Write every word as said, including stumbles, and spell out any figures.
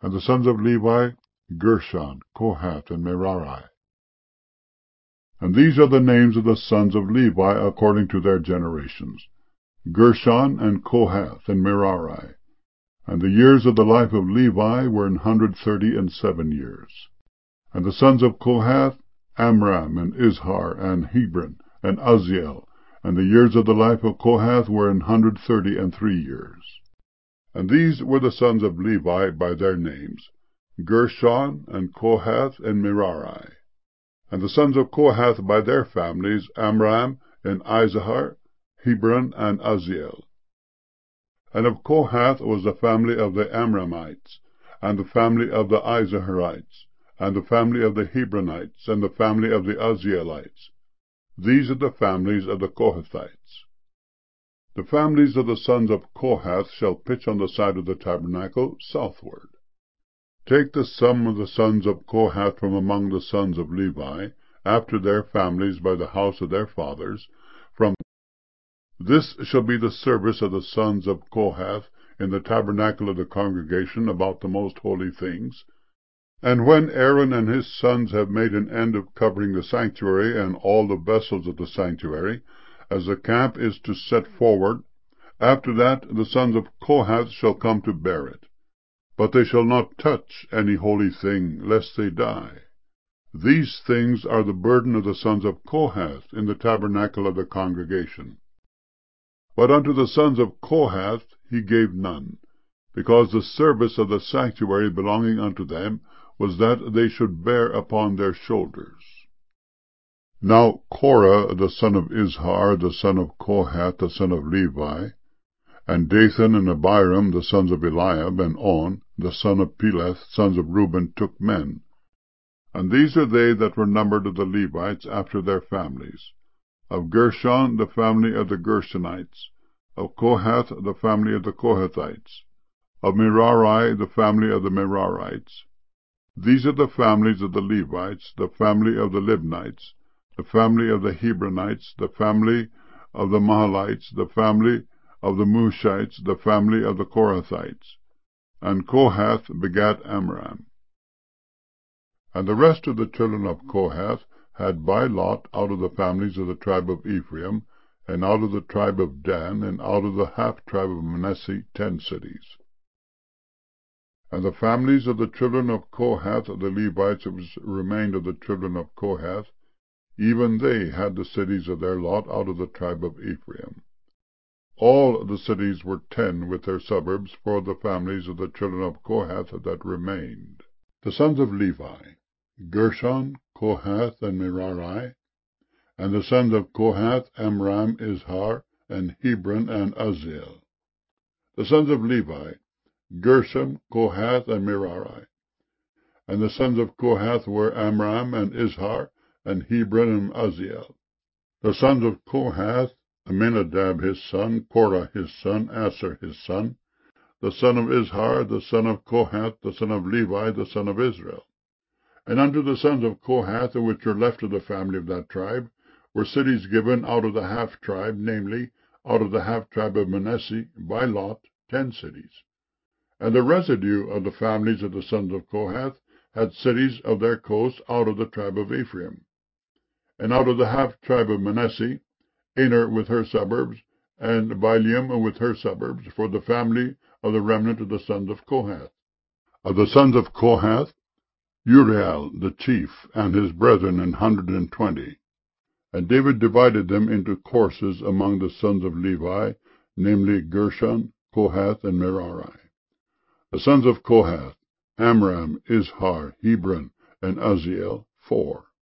And the sons of Levi, Gershon, Kohath, and Merari. And these are the names of the sons of Levi according to their generations, Gershon, and Kohath, and Merari. And the years of the life of Levi were an hundred thirty and seven years. And the sons of Kohath, Amram, and Izhar, and Hebron, and Uzziel. And the years of the life of Kohath were an hundred thirty and three years. And these were the sons of Levi by their names, Gershon, and Kohath, and Merari. And the sons of Kohath by their families, Amram, and Izhar, Hebron, and Uzziel. And of Kohath was the family of the Amramites, and the family of the Izharites, and the family of the Hebronites, and the family of the Uzzielites. These are the families of the Kohathites. The families of the sons of Kohath shall pitch on the side of the tabernacle southward. Take the sum of the sons of Kohath from among the sons of Levi, after their families by the house of their fathers, from this shall be the service of the sons of Kohath in the tabernacle of the congregation about the most holy things. And when Aaron and his sons have made an end of covering the sanctuary and all the vessels of the sanctuary, as the camp is to set forward, after that the sons of Kohath shall come to bear it. But they shall not touch any holy thing, lest they die. These things are the burden of the sons of Kohath in the tabernacle of the congregation. But unto the sons of Kohath he gave none, because the service of the sanctuary belonging unto them was that they should bear upon their shoulders. Now Korah the son of Izhar, the son of Kohath, the son of Levi, and Dathan and Abiram, the sons of Eliab, and On, the son of Peleth, sons of Reuben, took men. And these are they that were numbered of the Levites after their families. Of Gershon, the family of the Gershonites. Of Kohath, the family of the Kohathites. Of Merari, the family of the Merarites. These are the families of the Levites, the family of the Libnites, the family of the Hebronites, the family of the Mahalites, the family of the Mushites, the family of the Korathites. And Kohath begat Amram. And the rest of the children of Kohath had by lot out of the families of the tribe of Ephraim, and out of the tribe of Dan, and out of the half-tribe of Manasseh, ten cities. And the families of the children of Kohath, the Levites, which remained of the children of Kohath, even they had the cities of their lot out of the tribe of Ephraim. All the cities were ten with their suburbs for the families of the children of Kohath that remained. The sons of Levi, Gershon, Kohath, and Merari. And the sons of Kohath, Amram, Izhar, and Hebron, and Uzziel. The sons of Levi, Gershom, Kohath, and Merari. And the sons of Kohath were Amram, and Izhar, and Hebron, and Uzziel. The sons of Kohath, Aminadab his son, Korah his son, Asher his son, the son of Izhar, the son of Kohath, the son of Levi, the son of Israel. And unto the sons of Kohath, which are left of the family of that tribe, were cities given out of the half-tribe, namely, out of the half-tribe of Manasseh, by lot, ten cities. And the residue of the families of the sons of Kohath had cities of their coasts out of the tribe of Ephraim. And out of the half-tribe of Manasseh, Aner with her suburbs, and Bileam with her suburbs, for the family of the remnant of the sons of Kohath. Of the sons of Kohath, Uriel the chief, and his brethren an hundred and twenty. And David divided them into courses among the sons of Levi, namely Gershon, Kohath, and Merari. The sons of Kohath, Amram, Izhar, Hebron, and Uzziel, four.